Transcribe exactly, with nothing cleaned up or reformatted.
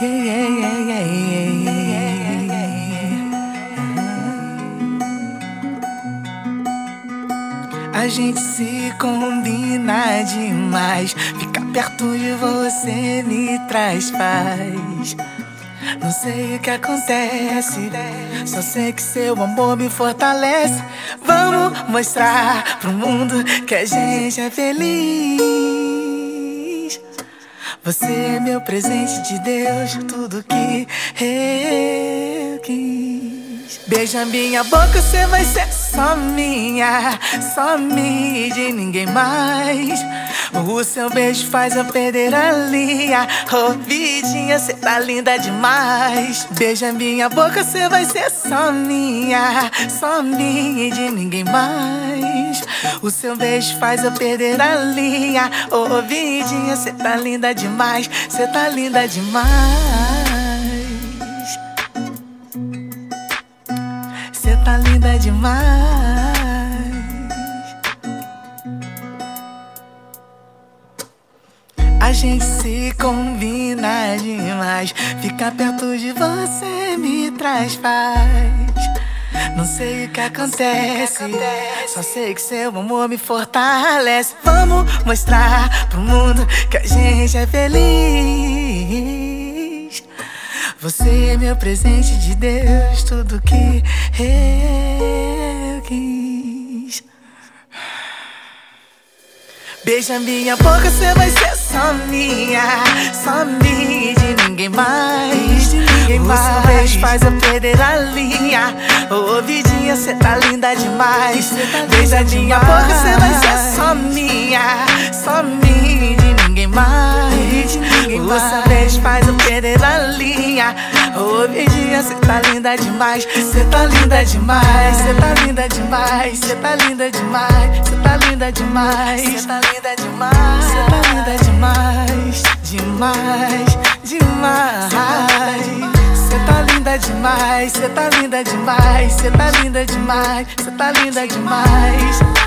A gente se combina demais. Ficar perto de você me traz paz. Não sei o que acontece, só sei que seu amor me fortalece. Vamos mostrar pro mundo que a gente é feliz. Você é meu presente de Deus, tudo que eu quis. Beija minha boca, você vai ser só minha, só minha e de ninguém mais. O seu beijo faz eu perder a linha. Oh, vidinha, cê tá linda demais. Beija minha boca, cê vai ser só minha, só minha e de ninguém mais. O seu beijo faz eu perder a linha. Oh, vidinha, cê tá linda demais. Cê tá linda demais. Cê tá linda demais. A gente se combina demais. Ficar perto de você me traz paz. Não sei o que acontece, só sei que seu amor me fortalece. Vamos mostrar pro mundo que a gente é feliz. Você é meu presente de Deus, tudo que eu quis. Beija minha boca, cê vai ser só minha, só minha e de ninguém mais, de ninguém mais. O seu beijo faz eu perder a linha. Ô, vidinha, cê tá linda demais. Tá Beija linda minha demais. Boca, cê vai ser só minha, só minha e de ninguém mais, de ninguém o mais. Seu beijo faz eu perder a linha. Ô, vidinha, cê tá linda demais. Cê tá linda demais. Cê tá linda demais. Cê tá linda demais. Cê tá linda demais. Cê tá linda demais. Cê tá linda demais. Demais, demais. Cê tá linda demais. Cê tá linda demais. Cê tá linda demais. Cê tá linda demais.